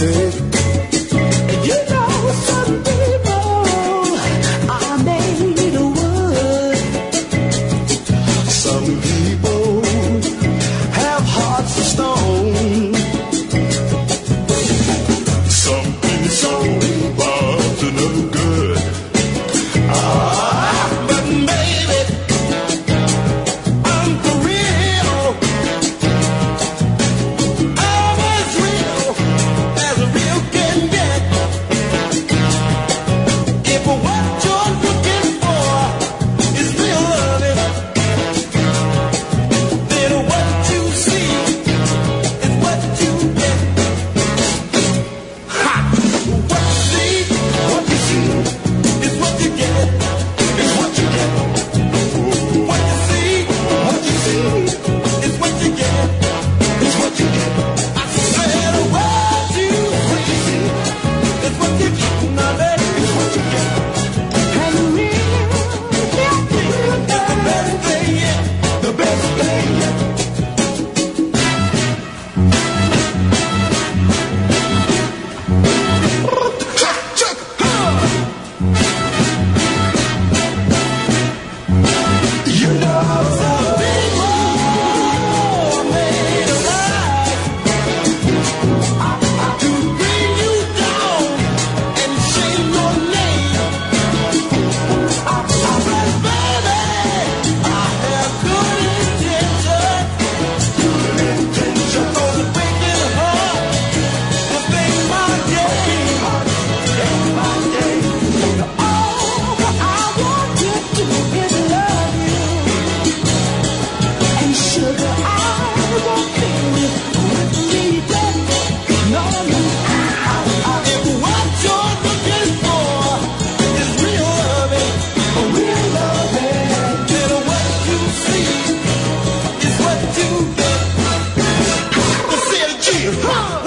take. You know, some people are made of wood. Some people have hearts of stone. Some people are to no good. But maybe I'm for real. I'm as real as a real can get. If what you're looking for is real loving, then what you see is what you get. Ha! What you see is what you get. Is what you get. What you see is what you get. Is what you get. I said what you see is what you get. Now that is what you get. And real is the best thing yet. The best thing yet. You know some people are made of lies to bring you down and shame your name. But baby, I have good intentions. Good intentions. Cause a breaking heart will make my day. Make my day. All I want to do is love you. And sugar, I won't feel it with me then. No, no. If what you're looking for is real loving, then what you see is what you get. Let's say it again.